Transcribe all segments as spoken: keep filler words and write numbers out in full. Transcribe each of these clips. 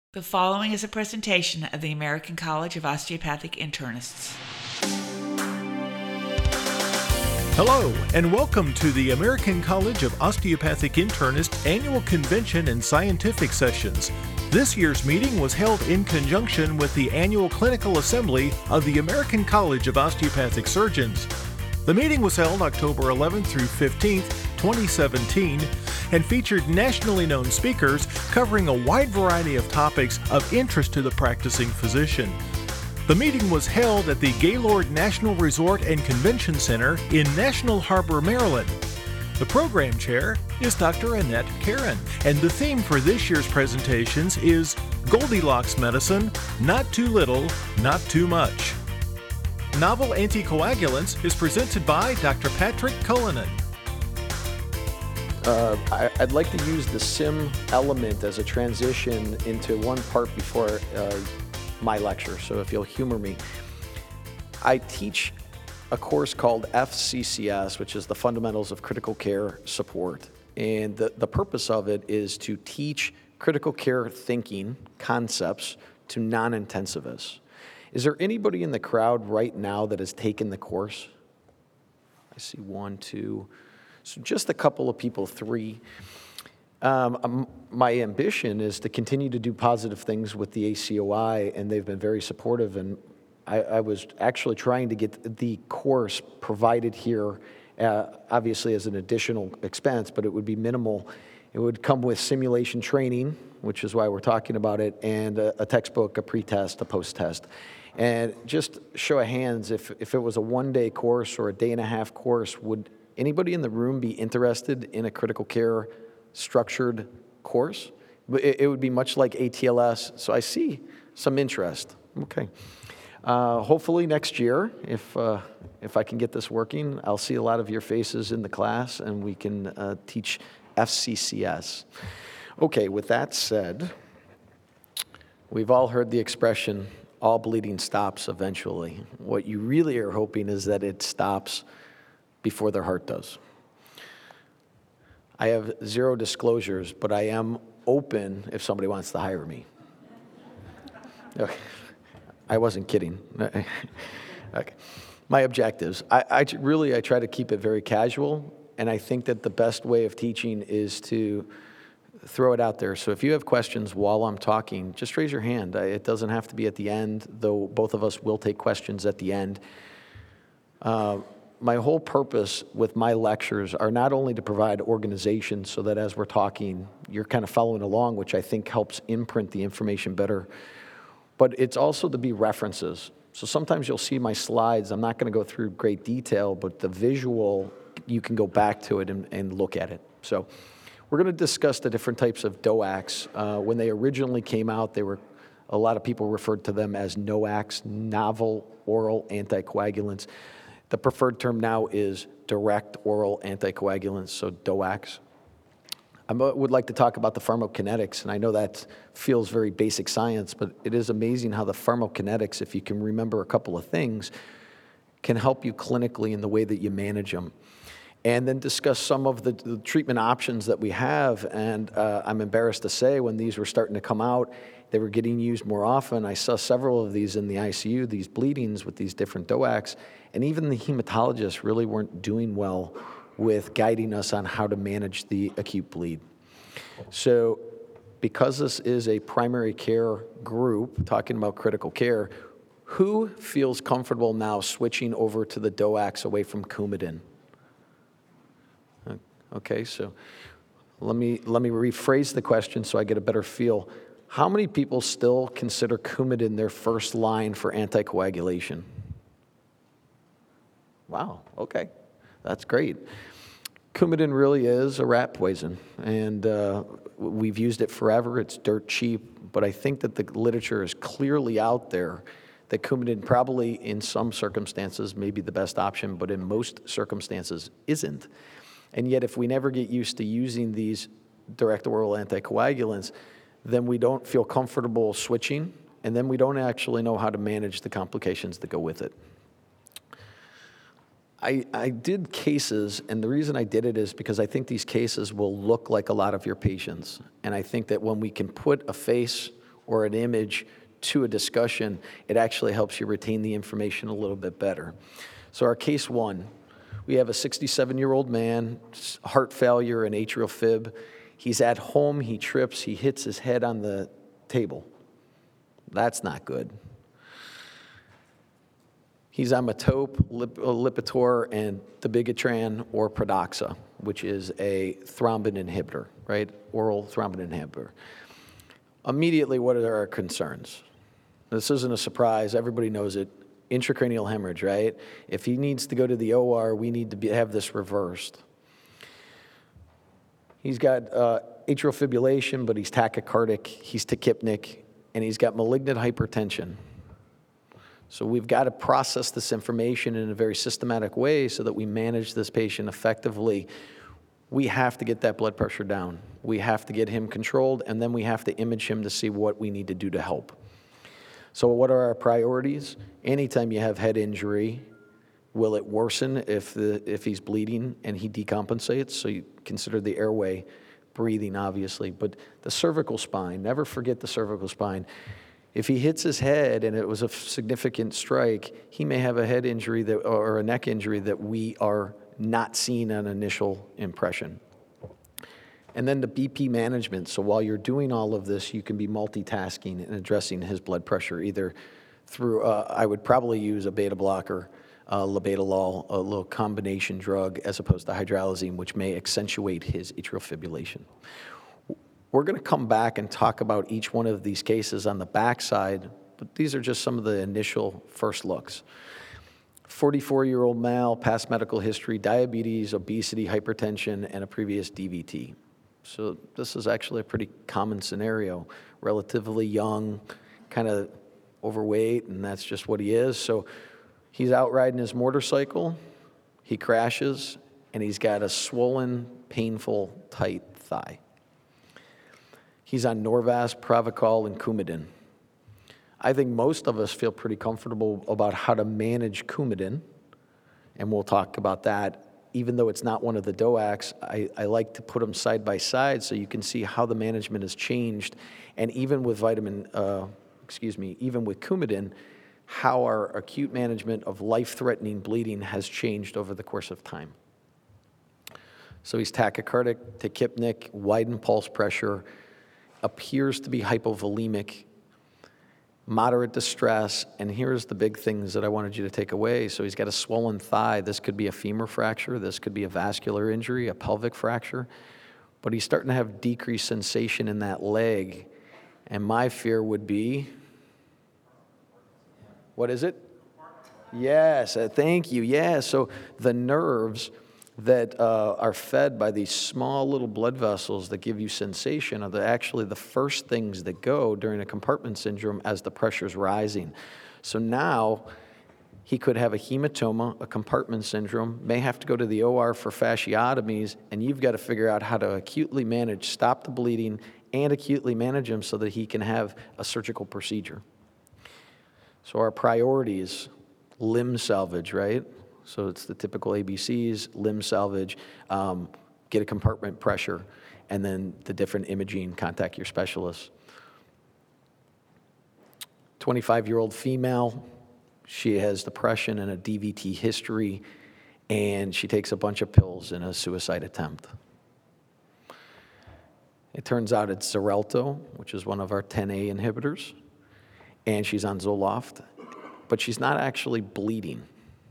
The following is a presentation of the American College of Osteopathic Internists. Hello, and welcome to the American College of Osteopathic Internists Annual Convention and Scientific Sessions. This year's meeting was held in conjunction with the Annual Clinical Assembly of the American College of Osteopathic Surgeons. The meeting was held October eleventh through fifteenth, twenty seventeen, and featured nationally known speakers covering a wide variety of topics of interest to the practicing physician. The meeting was held at the Gaylord National Resort and Convention Center in National Harbor, Maryland. The program chair is Doctor Annette Karen, and the theme for this year's presentations is Goldilocks Medicine, Not Too Little, Not Too Much. Novel Anticoagulants is presented by Doctor Patrick Cullinan. Uh, I, I'd like to use the sim element as a transition into one part before uh, my lecture, so if you'll humor me. I teach a course called F C C S, which is the Fundamentals of Critical Care Support, and the, the purpose of it is to teach critical care thinking concepts to non-intensivists. Is there anybody in the crowd right now that has taken the course? I see one, two... So just a couple of people, three. Um, um, my ambition is to continue to do positive things with the A C O I, and they've been very supportive. And I, I was actually trying to get the course provided here, uh, obviously as an additional expense, but it would be minimal. It would come with simulation training, which is why we're talking about it, and a, a textbook, a pre-test, a post-test. And just show of hands, if, if it was a one-day course or a day-and-a-half course, would anybody in the room be interested in a critical care structured course? It, it would be much like A T L S, so I see some interest. Okay. Uh, hopefully next year, if, uh, if I can get this working, I'll see a lot of your faces in the class and we can uh, teach F C C S. Okay, with that said, we've all heard the expression, all bleeding stops eventually. What you really are hoping is that it stops before their heart does. I have zero disclosures, but I am open if somebody wants to hire me. Okay. I wasn't kidding. Okay. My objectives. I, I really, I try to keep it very casual, and I think that the best way of teaching is to throw it out there. So if you have questions while I'm talking, just raise your hand. It doesn't have to be at the end, though both of us will take questions at the end. Uh, My whole purpose with my lectures are not only to provide organization so that as we're talking, you're kind of following along, which I think helps imprint the information better, but it's also to be references. So sometimes you'll see my slides. I'm not going to go through great detail, but the visual, you can go back to it and, and look at it. So we're going to discuss the different types of D O A Cs. Uh, when they originally came out, they were a lot of people referred to them as NOACs, novel oral anticoagulants. The preferred term now is direct oral anticoagulants, so D O A Cs. I would like to talk about the pharmacokinetics, and I know that feels very basic science, but it is amazing how the pharmacokinetics, if you can remember a couple of things, can help you clinically in the way that you manage them. And then discuss some of the, the treatment options that we have, and uh, I'm embarrassed to say when these were starting to come out, they were getting used more often. I saw several of these in the I C U, these bleedings with these different D O A Cs, and even the hematologists really weren't doing well with guiding us on how to manage the acute bleed. So because this is a primary care group talking about critical care, who feels comfortable now switching over to the D O A Cs away from Coumadin? Okay, so let me, let me rephrase the question so I get a better feel. How many people still consider Coumadin their first line for anticoagulation? Wow, okay, that's great. Coumadin really is a rat poison, and uh, we've used it forever. It's dirt cheap, but I think that the literature is clearly out there that Coumadin probably in some circumstances may be the best option, but in most circumstances isn't. And yet if we never get used to using these direct oral anticoagulants, then we don't feel comfortable switching, and then we don't actually know how to manage the complications that go with it. I, I did cases, and the reason I did it is because I think these cases will look like a lot of your patients. And I think that when we can put a face or an image to a discussion, it actually helps you retain the information a little bit better. So our case one, we have a sixty-seven-year-old man, heart failure and atrial fib. He's at home, he trips, he hits his head on the table. That's not good. He's on Metope, Lip, Lipitor, and dabigatran or Pradaxa, which is a thrombin inhibitor, right? Oral thrombin inhibitor. Immediately, what are our concerns? This isn't a surprise. Everybody knows it. Intracranial hemorrhage, right? If he needs to go to the O R, we need to be, have this reversed. He's got uh, atrial fibrillation, but he's tachycardic, he's tachypnic, and he's got malignant hypertension. So we've got to process this information in a very systematic way so that we manage this patient effectively. We have to get that blood pressure down. We have to get him controlled, and then we have to image him to see what we need to do to help. So what are our priorities? Anytime you have head injury, will it worsen if, the, if he's bleeding and he decompensates? So you consider the airway, breathing, obviously. But the cervical spine, never forget the cervical spine. If he hits his head and it was a significant strike, he may have a head injury that, or a neck injury that we are not seeing on initial impression. And then the B P management. So while you're doing all of this, you can be multitasking and addressing his blood pressure, either through, uh, I would probably use a beta blocker, uh, labetalol, a little combination drug, as opposed to hydralazine, which may accentuate his atrial fibrillation. We're going to come back and talk about each one of these cases on the backside, but these are just some of the initial first looks. forty-four-year-old male, past medical history, diabetes, obesity, hypertension, and a previous D V T. So this is actually a pretty common scenario. Relatively young, kind of overweight, and that's just what he is. So he's out riding his motorcycle, he crashes, and he's got a swollen, painful, tight thigh. He's on Norvasc, Pravachol, and Coumadin. I think most of us feel pretty comfortable about how to manage Coumadin, and we'll talk about that. Even though it's not one of the D O A Cs, I, I like to put them side by side so you can see how the management has changed. And even with vitamin, uh, excuse me, even with Coumadin, how our acute management of life-threatening bleeding has changed over the course of time. So he's tachycardic, tachypnic, widened pulse pressure, appears to be hypovolemic, moderate distress, and here's the big things that I wanted you to take away. So he's got a swollen thigh. This could be a femur fracture. This could be a vascular injury, a pelvic fracture. But he's starting to have decreased sensation in that leg. And my fear would be, what is it? Yes, uh, thank you. Yeah, so the nerves that uh, are fed by these small little blood vessels that give you sensation are the, actually the first things that go during a compartment syndrome as the pressure's rising. So now he could have a hematoma, a compartment syndrome, may have to go to the O R for fasciotomies, and you've got to figure out how to acutely manage, stop the bleeding, and acutely manage him so that he can have a surgical procedure. So our priorities, limb salvage, right? So it's the typical A B Cs, limb salvage, um, get a compartment pressure, and then the different imaging, contact your specialist. twenty-five-year-old female, she has depression and a D V T history, and she takes a bunch of pills in a suicide attempt. It turns out it's Xarelto, which is one of our ten A inhibitors, and she's on Zoloft, but she's not actually bleeding.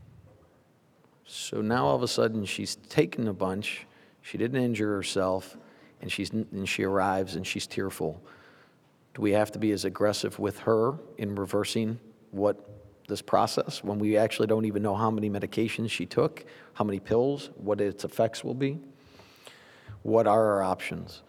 So now all of a sudden she's taken a bunch, she didn't injure herself, and, she's, and she arrives and she's tearful. Do we have to be as aggressive with her in reversing what this process when we actually don't even know how many medications she took, how many pills, what its effects will be? What are our options?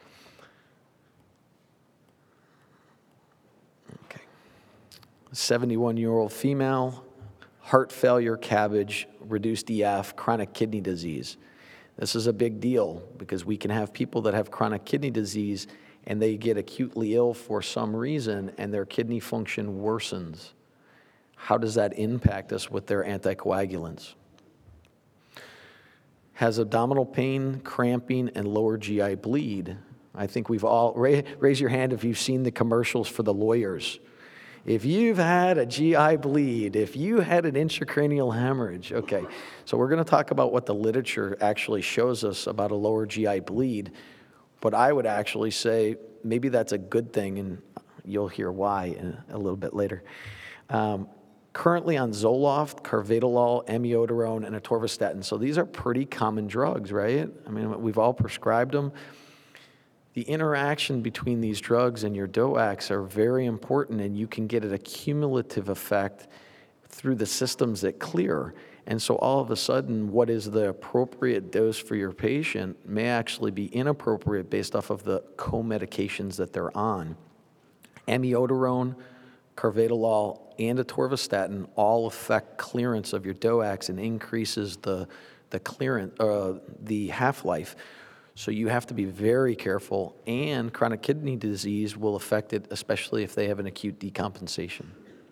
Okay. seventy-one-year-old female, heart failure, CABG, reduced E F, chronic kidney disease. This is a big deal because we can have people that have chronic kidney disease and they get acutely ill for some reason and their kidney function worsens. How does that impact us with their anticoagulants? Has abdominal pain, cramping, and lower G I bleed, I think we've all, ra- raise your hand if you've seen the commercials for the lawyers. If you've had a G I bleed, if you had an intracranial hemorrhage, okay. So we're going to talk about what the literature actually shows us about a lower G I bleed, but I would actually say maybe that's a good thing, and you'll hear why in a little bit later. Um, currently on Zoloft, carvedilol, amiodarone, and atorvastatin. So these are pretty common drugs, right? I mean, we've all prescribed them. The interaction between these drugs and your D O A Cs are very important, and you can get a cumulative effect through the systems that clear. And so all of a sudden, what is the appropriate dose for your patient may actually be inappropriate based off of the co-medications that they're on. Amiodarone, carvedilol, and atorvastatin all affect clearance of your D O A Cs and increases the, the, clearance, uh, the half-life. So you have to be very careful, and chronic kidney disease will affect it, especially if they have an acute decompensation.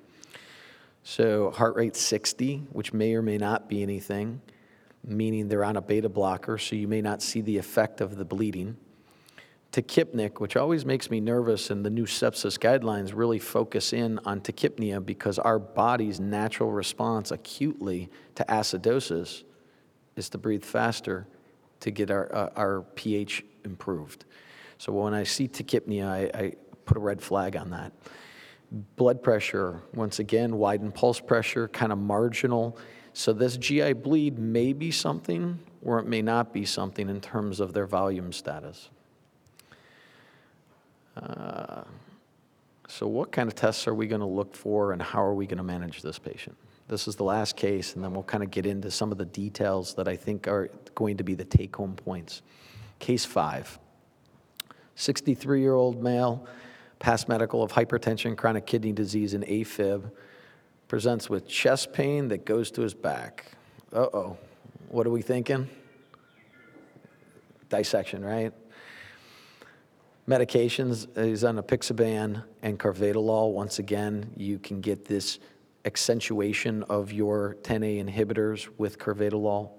So heart rate sixty, which may or may not be anything, meaning they're on a beta blocker, so you may not see the effect of the bleeding. Tachypnic, which always makes me nervous, and the new sepsis guidelines really focus in on tachypnea because our body's natural response acutely to acidosis is to breathe faster to get our, uh, our pH improved. So when I see tachypnea, I, I put a red flag on that. Blood pressure, once again, widened pulse pressure, kind of marginal. So this G I bleed may be something, or it may not be something in terms of their volume status. Uh, so what kind of tests are we going to look for, and how are we going to manage this patient? This is the last case, and then we'll kind of get into some of the details that I think are going to be the take-home points. Case five, sixty-three-year-old male, past medical of hypertension, chronic kidney disease, and AFib, presents with chest pain that goes to his back. Uh-oh, what are we thinking? Dissection, right? Medications, he's on apixaban and carvedilol. Once again, you can get this accentuation of your ten A inhibitors with carvedilol.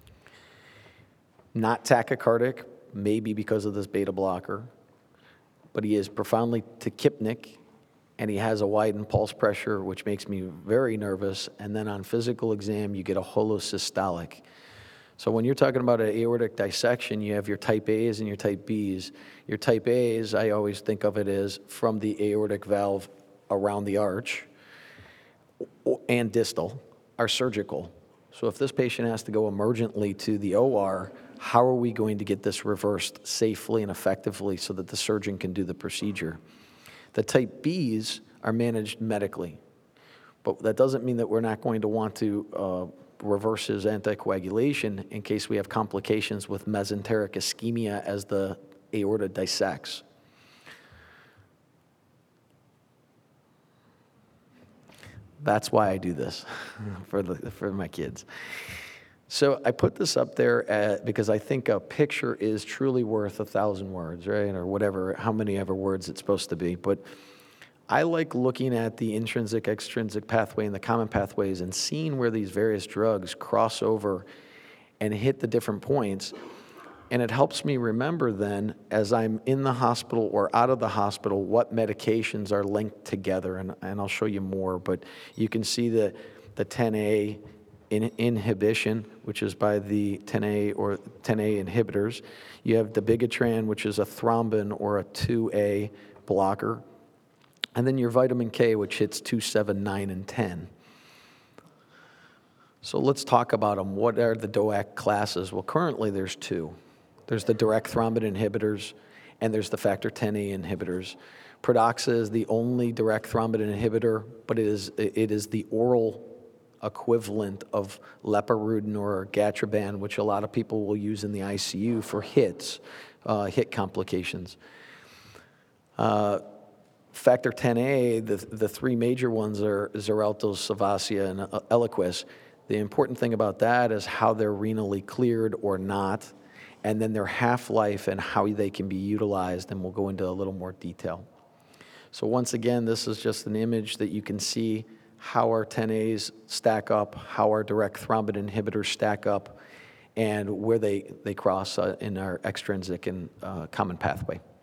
Not tachycardic, maybe because of this beta blocker, but he is profoundly tachypnic, and he has a widened pulse pressure, which makes me very nervous. And then on physical exam, you get a holosystolic. So when you're talking about an aortic dissection, you have your type A's and your type B's. Your type A's, I always think of it as from the aortic valve around the arch and distal, are surgical. So if this patient has to go emergently to the O R, how are we going to get this reversed safely and effectively so that the surgeon can do the procedure? The type B's are managed medically, but that doesn't mean that we're not going to want to uh, reverse his anticoagulation in case we have complications with mesenteric ischemia as the aorta dissects. That's why I do this for the, for my kids. So I put this up there at, because I think a picture is truly worth a thousand words, right? Or whatever, how many ever words it's supposed to be. But I like looking at the intrinsic, extrinsic pathway and the common pathways and seeing where these various drugs cross over and hit the different points. And it helps me remember then, as I'm in the hospital or out of the hospital, what medications are linked together. And, and I'll show you more, but you can see the, the ten A in, inhibition, which is by the ten A or ten A inhibitors. You have dabigatran, which is a thrombin or a two A blocker. And then your vitamin K, which hits two, seven, nine, and ten. So let's talk about them. What are the D O A C classes? Well, currently there's two. There's the direct thrombin inhibitors, and there's the factor ten A inhibitors. Pradaxa is the only direct thrombin inhibitor, but it is, it is the oral equivalent of lepirudin or gatroban, which a lot of people will use in the I C U for hits, uh, hit complications. Uh, Factor ten A, the, the three major ones are Xarelto, Savassia, and uh, Eliquis. The important thing about that is how they're renally cleared or not, and then their half-life and how they can be utilized, and we'll go into a little more detail. So once again, this is just an image that you can see how our ten A's stack up, how our direct thrombin inhibitors stack up, and where they, they cross uh, in our extrinsic and uh, common pathway.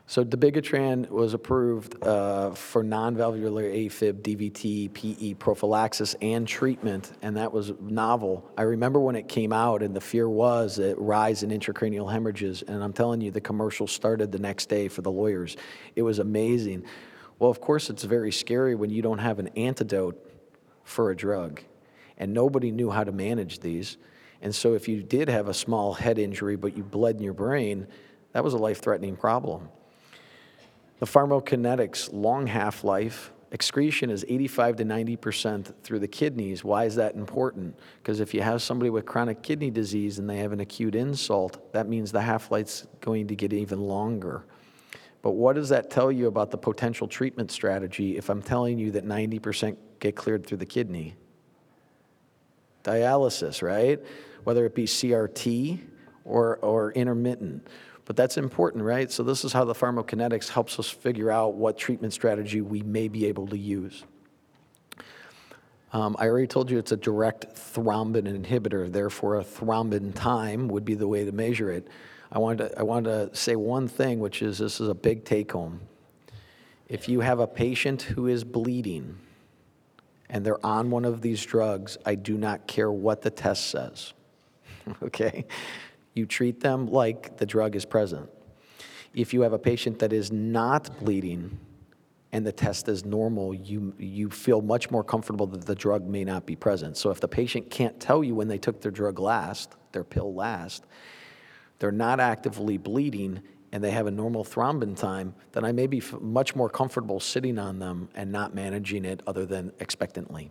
So dabigatran was approved uh, for non-valvular AFib, D V T, P E prophylaxis and treatment, and that was novel. I remember when it came out, and the fear was a rise in intracranial hemorrhages, and I'm telling you, the commercial started the next day for the lawyers. It was amazing. Well, of course, it's very scary when you don't have an antidote for a drug, and nobody knew how to manage these. And so if you did have a small head injury, but you bled in your brain, that was a life-threatening problem. The pharmacokinetics, long half-life, excretion is eighty-five to ninety percent through the kidneys. Why is that important? Because if you have somebody with chronic kidney disease and they have an acute insult, that means the half-life's going to get even longer. But what does that tell you about the potential treatment strategy if I'm telling you that ninety percent get cleared through the kidney? Dialysis, right? Whether it be C R T or, or intermittent. But that's important, right? So this is how the pharmacokinetics helps us figure out what treatment strategy we may be able to use. Um, I already told you it's a direct thrombin inhibitor, therefore a thrombin time would be the way to measure it. I wanted to, I wanted to say one thing, which is this is a big take-home. If you have a patient who is bleeding and they're on one of these drugs, I do not care what the test says, okay? You treat them like the drug is present. If you have a patient that is not bleeding and the test is normal, you, you feel much more comfortable that the drug may not be present. So if the patient can't tell you when they took their drug last, their pill last, they're not actively bleeding, and they have a normal thrombin time, then I may be f- much more comfortable sitting on them and not managing it other than expectantly.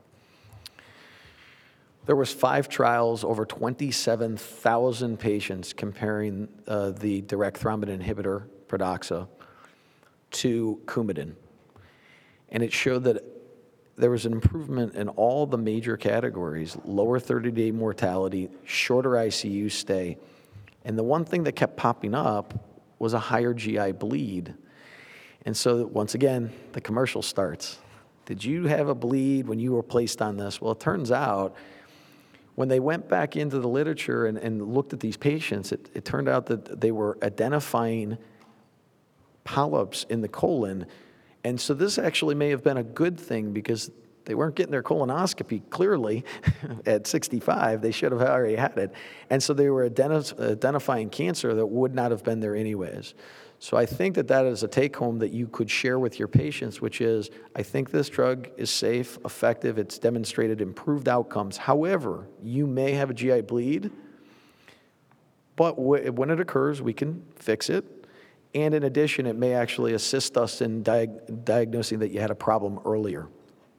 There was five trials, over twenty-seven thousand patients comparing uh, the direct thrombin inhibitor, Pradaxa, to Coumadin. And it showed that there was an improvement in all the major categories: lower thirty-day mortality, shorter I C U stay, and the one thing that kept popping up was a higher G I bleed. And so once again, the commercial starts. Did you have a bleed when you were placed on this? Well, it turns out when they went back into the literature and, and looked at these patients, it, it turned out that they were identifying polyps in the colon. And so this actually may have been a good thing because they weren't getting their colonoscopy clearly at sixty-five. They should have already had it. And so they were identi- identifying cancer that would not have been there anyways. So I think that that is a take-home that you could share with your patients, which is, I think this drug is safe, effective, it's demonstrated improved outcomes. However, you may have a G I bleed, but w- when it occurs, we can fix it. And in addition, it may actually assist us in diag- diagnosing that you had a problem earlier.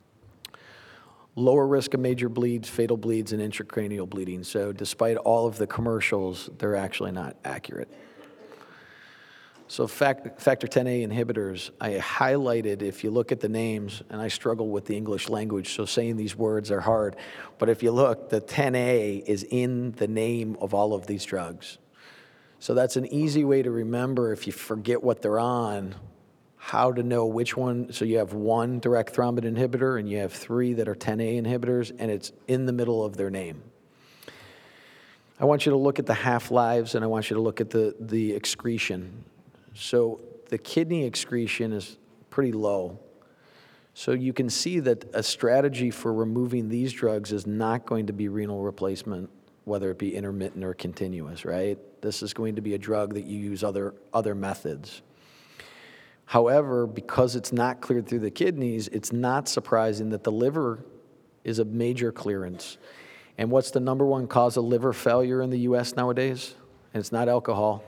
Lower risk of major bleeds, fatal bleeds, and intracranial bleeding. So despite all of the commercials, they're actually not accurate. So fact, factor ten A inhibitors, I highlighted, if you look at the names, and I struggle with the English language, so saying these words are hard, but if you look, the ten A is in the name of all of these drugs. So that's an easy way to remember if you forget what they're on, how to know which one. So you have one direct thrombin inhibitor, and you have three that are ten A inhibitors, and it's in the middle of their name. I want you to look at the half-lives, and I want you to look at the, the excretion. So the kidney excretion is pretty low. So you can see that a strategy for removing these drugs is not going to be renal replacement, whether it be intermittent or continuous, right? This is going to be a drug that you use other, other methods. However, because it's not cleared through the kidneys, it's not surprising that the liver is a major clearance. And what's the number one cause of liver failure in the U S nowadays? And it's not alcohol.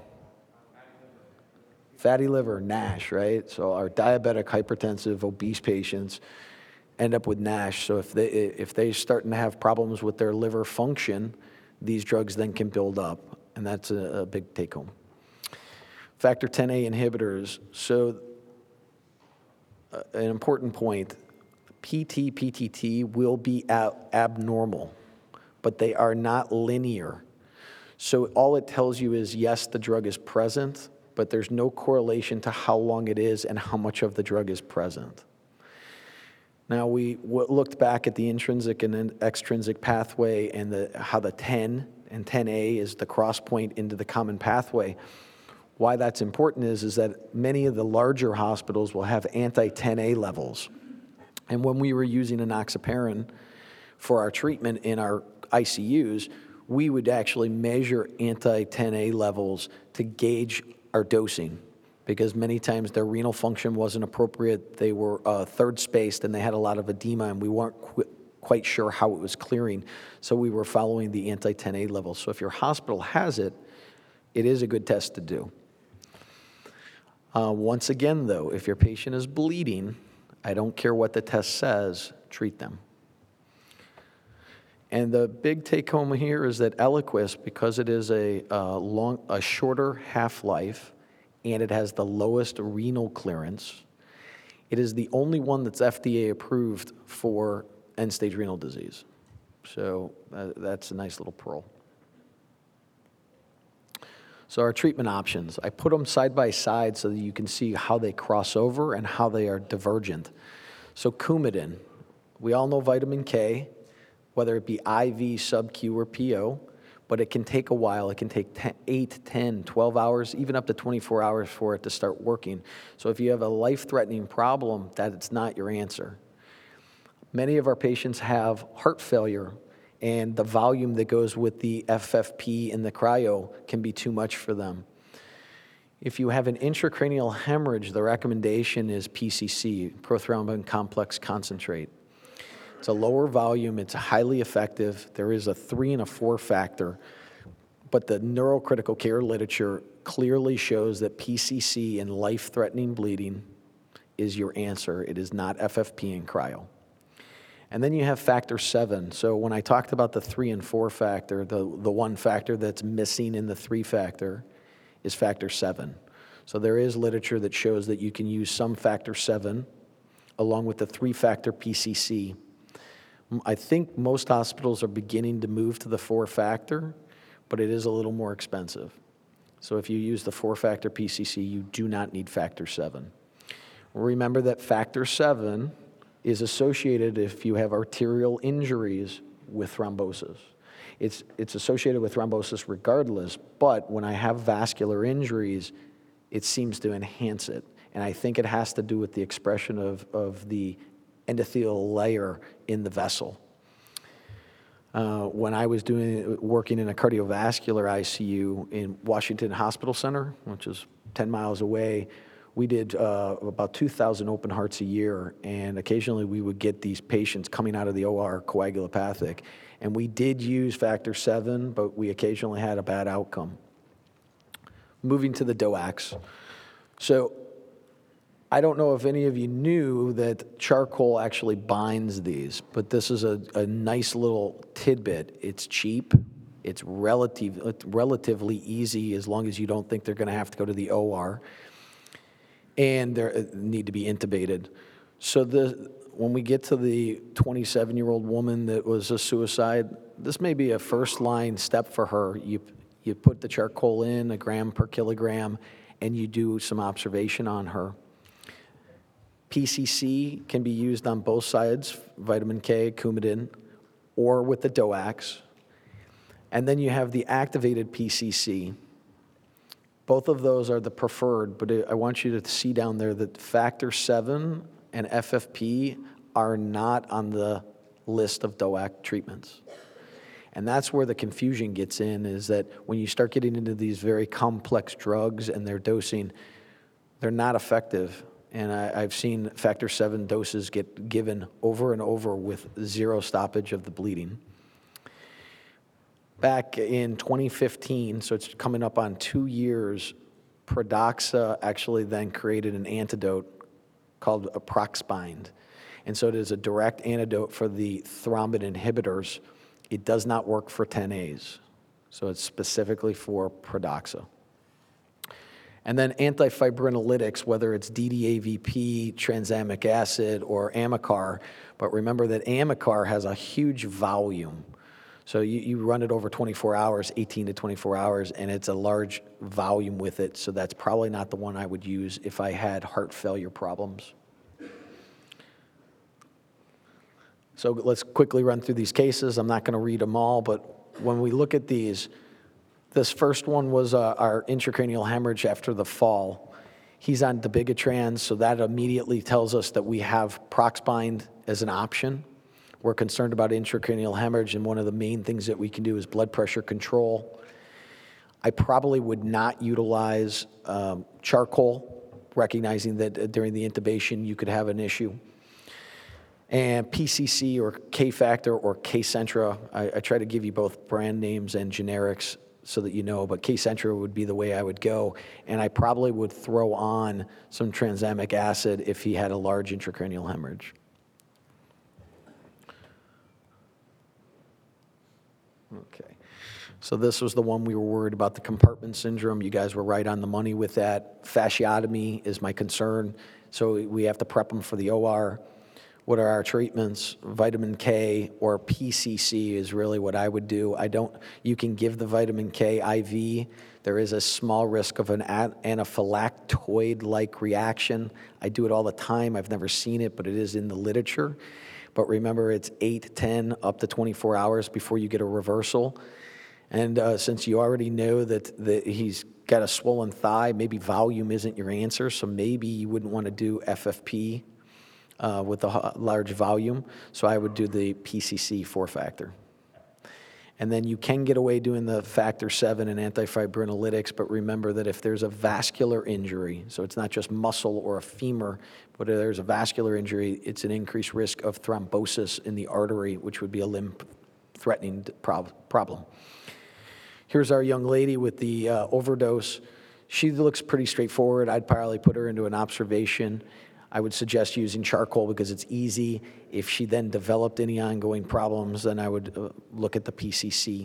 Fatty liver, NASH, right? So our diabetic, hypertensive, obese patients end up with NASH. So if they if they're starting to have problems with their liver function, these drugs then can build up, and that's a, a big take-home. Factor ten A inhibitors. So uh, an important point, P T, P T T will be ab- abnormal, but they are not linear. So all it tells you is, yes, the drug is present, but there's no correlation to how long it is and how much of the drug is present. Now, we w- looked back at the intrinsic and extrinsic pathway and the, how the ten and ten A is the cross point into the common pathway. Why that's important is, is that many of the larger hospitals will have anti ten A levels. And when we were using enoxaparin for our treatment in our I C Us, we would actually measure anti ten A levels to gauge our dosing, because many times their renal function wasn't appropriate, they were uh, third spaced, and they had a lot of edema, and we weren't qu- quite sure how it was clearing, so we were following the anti ten A levels. So if your hospital has it, it is a good test to do. Uh, once again, though, if your patient is bleeding, I don't care what the test says, treat them. And the big take-home here is that Eliquis, because it is a, uh, long, a shorter half-life and it has the lowest renal clearance, it is the only one that's F D A approved for end-stage renal disease. So uh, that's a nice little pearl. So our treatment options, I put them side by side so that you can see how they cross over and how they are divergent. So Coumadin, we all know vitamin K, whether it be I V, sub-Q, or P O, but it can take a while. It can take ten, eight, ten, twelve hours, even up to twenty-four hours for it to start working. So if you have a life-threatening problem, that's not your answer. Many of our patients have heart failure, and the volume that goes with the F F P and the cryo can be too much for them. If you have an intracranial hemorrhage, the recommendation is P C C, prothrombin complex concentrate. It's a lower volume, it's highly effective. There is a three and a four factor, but the neurocritical care literature clearly shows that P C C in life-threatening bleeding is your answer. It is not F F P and cryo. And then you have factor seven. So when I talked about the three and four factor, the, the one factor that's missing in the three factor is factor seven. So there is literature that shows that you can use some factor seven along with the three factor P C C. I think most hospitals are beginning to move to the four factor, but it is a little more expensive. So if you use the four factor P C C, you do not need factor seven. Remember that factor seven is associated if you have arterial injuries with thrombosis. It's, it's associated with thrombosis regardless, but when I have vascular injuries, it seems to enhance it. And I think it has to do with the expression of, of the endothelial layer in the vessel. Uh, when I was doing working in a cardiovascular I C U in Washington Hospital Center, which is ten miles away, we did uh, about two thousand open hearts a year, and occasionally we would get these patients coming out of the O R coagulopathic, and we did use factor seven, but we occasionally had a bad outcome. Moving to the D O A Cs. So I don't know if any of you knew that charcoal actually binds these, but this is a, a nice little tidbit. It's cheap. It's relative, it's relatively easy as long as you don't think they're going to have to go to the O R. And they need to be intubated. So the, when we get to the twenty-seven-year-old woman that was a suicide, this may be a first-line step for her. You, you put the charcoal in, a gram per kilogram, and you do some observation on her. P C C can be used on both sides, vitamin K, Coumadin, or with the D O A Cs. And then you have the activated P C C. Both of those are the preferred, but I want you to see down there that factor seven and F F P are not on the list of D O A C treatments. And that's where the confusion gets in, is that when you start getting into these very complex drugs and their dosing, they're not effective. And I, I've seen factor seven doses get given over and over with zero stoppage of the bleeding. Back in twenty fifteen, so it's coming up on two years, Pradaxa actually then created an antidote called Aproxbind. And so it is a direct antidote for the thrombin inhibitors. It does not work for ten A's. So it's specifically for Pradaxa. And then antifibrinolytics, whether it's D D A V P, tranexamic acid, or Amicar. But remember that Amicar has a huge volume. So you, you run it over twenty-four hours, eighteen to twenty-four hours, and it's a large volume with it. So that's probably not the one I would use if I had heart failure problems. So let's quickly run through these cases. I'm not going to read them all, but when we look at these, This first one was uh, our intracranial hemorrhage after the fall. He's on dabigatran, so that immediately tells us that we have Proxbind as an option. We're concerned about intracranial hemorrhage, and one of the main things that we can do is blood pressure control. I probably would not utilize um, charcoal, recognizing that uh, during the intubation you could have an issue. And P C C or K-Factor or Kcentra, I, I try to give you both brand names and generics so that you know, but Kcentra would be the way I would go. And I probably would throw on some tranexamic acid if he had a large intracranial hemorrhage. Okay. So this was the one we were worried about, the compartment syndrome. You guys were right on the money with that. Fasciotomy is my concern. So we have to prep them for the O R. What are our treatments? Vitamin K or P C C is really what I would do. I don't, you can give the vitamin K I V. There is a small risk of an anaphylactoid-like reaction. I do it all the time. I've never seen it, but it is in the literature. But remember, it's eight, ten, up to twenty-four hours before you get a reversal. And uh, since you already know that, that he's got a swollen thigh, maybe volume isn't your answer, so maybe you wouldn't want to do F F P uh, with a large volume. So I would do the P C C four factor. And then you can get away doing the factor seven and antifibrinolytics, but remember that if there's a vascular injury, so it's not just muscle or a femur, but if there's a vascular injury, it's an increased risk of thrombosis in the artery, which would be a limb-threatening prob- problem. Here's our young lady with the uh, overdose. She looks pretty straightforward. I'd probably put her into an observation. I would suggest using charcoal because it's easy. If she then developed any ongoing problems, then I would uh, look at the P C C.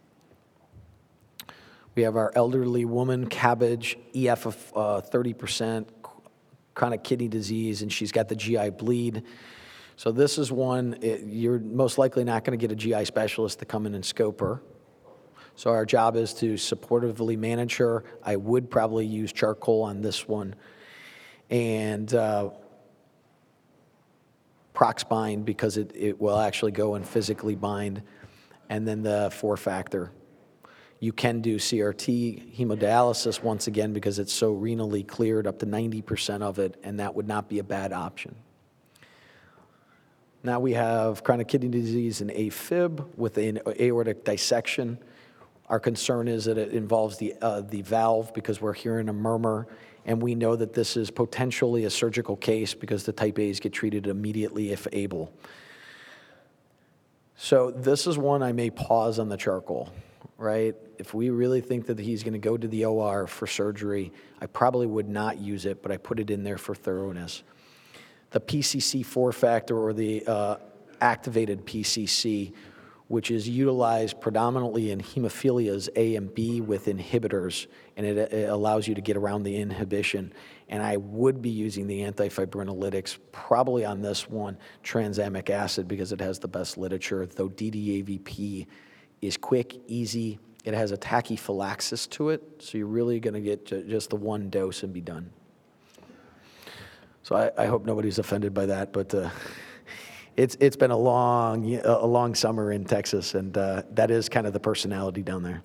We have our elderly woman, cabbage, E F of uh, thirty percent, chronic kidney disease, and she's got the G I bleed. So this is one, it, you're most likely not going to get a G I specialist to come in and scope her. So our job is to supportively manage her. I would probably use charcoal on this one. And uh, Proxbind, because it, it will actually go and physically bind. And then the four factor. You can do C R T, hemodialysis once again because it's so renally cleared, up to ninety percent of it, and that would not be a bad option. Now we have chronic kidney disease and AFib with an aortic dissection. Our concern is that it involves the, uh, the valve because we're hearing a murmur, and we know that this is potentially a surgical case because the type A's get treated immediately if able. So this is one I may pause on the charcoal, right? If we really think that he's going to go to the O R for surgery, I probably would not use it, but I put it in there for thoroughness. The P C C four factor or the uh, activated P C C, which is utilized predominantly in hemophilias A and B with inhibitors, and it, it allows you to get around the inhibition. And I would be using the antifibrinolytics, probably on this one, tranexamic acid, because it has the best literature, though D D A V P is quick, easy. It has a tachyphylaxis to it, so you're really going to get just the one dose and be done. So I, I hope nobody's offended by that, but uh, it's it's been a long a long summer in Texas, and uh, that is kind of the personality down there.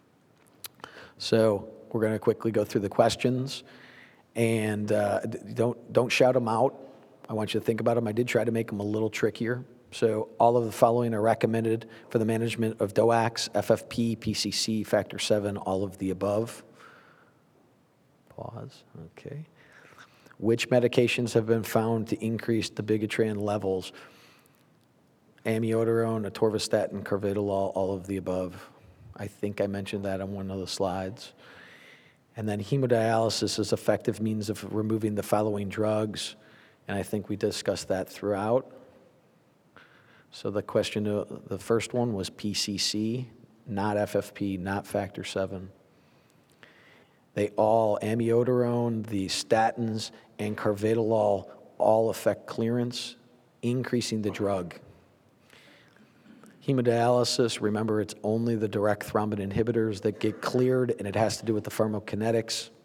So we're going to quickly go through the questions, and uh, don't don't shout them out. I want you to think about them. I did try to make them a little trickier. So all of the following are recommended for the management of D O A Cs, F F P, P C C, factor seven, all of the above. Pause. Okay. Which medications have been found to increase dabigatran levels? Amiodarone, atorvastatin, carvedilol, all of the above. I think I mentioned that on one of the slides. And then hemodialysis is effective means of removing the following drugs, and I think we discussed that throughout. So the question, uh, the first one was P C C, not F F P, not factor seven. They all, amiodarone, the statins, and carvedilol all affect clearance, increasing the drug. Hemodialysis, remember it's only the direct thrombin inhibitors that get cleared, and it has to do with the pharmacokinetics.